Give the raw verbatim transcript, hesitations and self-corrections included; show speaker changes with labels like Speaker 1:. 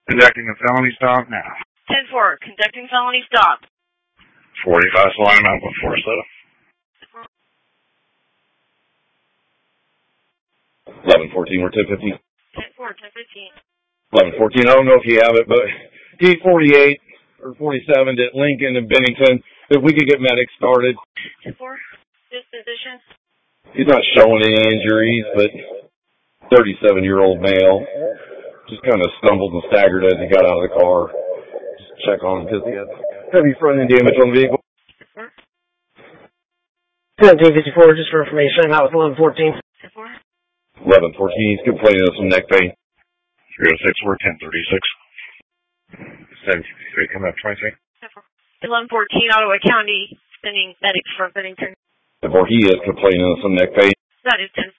Speaker 1: Conducting a felony stop now.
Speaker 2: ten four, conducting felony stop.
Speaker 1: forty-five line up with four seven.
Speaker 3: eleven fourteen, we're ten fifteen.
Speaker 2: ten four, ten fifteen.
Speaker 3: eleven fourteen, I don't know if you have it, but D forty-eight or forty-seven at Lincoln and Bennington, if we could get medics started.
Speaker 2: ten four, disposition.
Speaker 3: He's not showing any injuries, but thirty-seven-year-old male. Just kind of stumbled and staggered as he got out of the car. Just check on him because he had heavy front end damage on the vehicle.
Speaker 4: seventeen fifty-four, just for information, that was eleven fourteen.
Speaker 2: ten four.
Speaker 3: eleven fourteen, he's complaining of some neck pain.
Speaker 1: three oh six, we're ten thirty-six. seventeen fifty-three, coming up twenty-three.
Speaker 2: eleven fourteen, Ottawa County, sending medics from Bennington.
Speaker 3: Or he is complaining of some neck pain.
Speaker 2: That is ten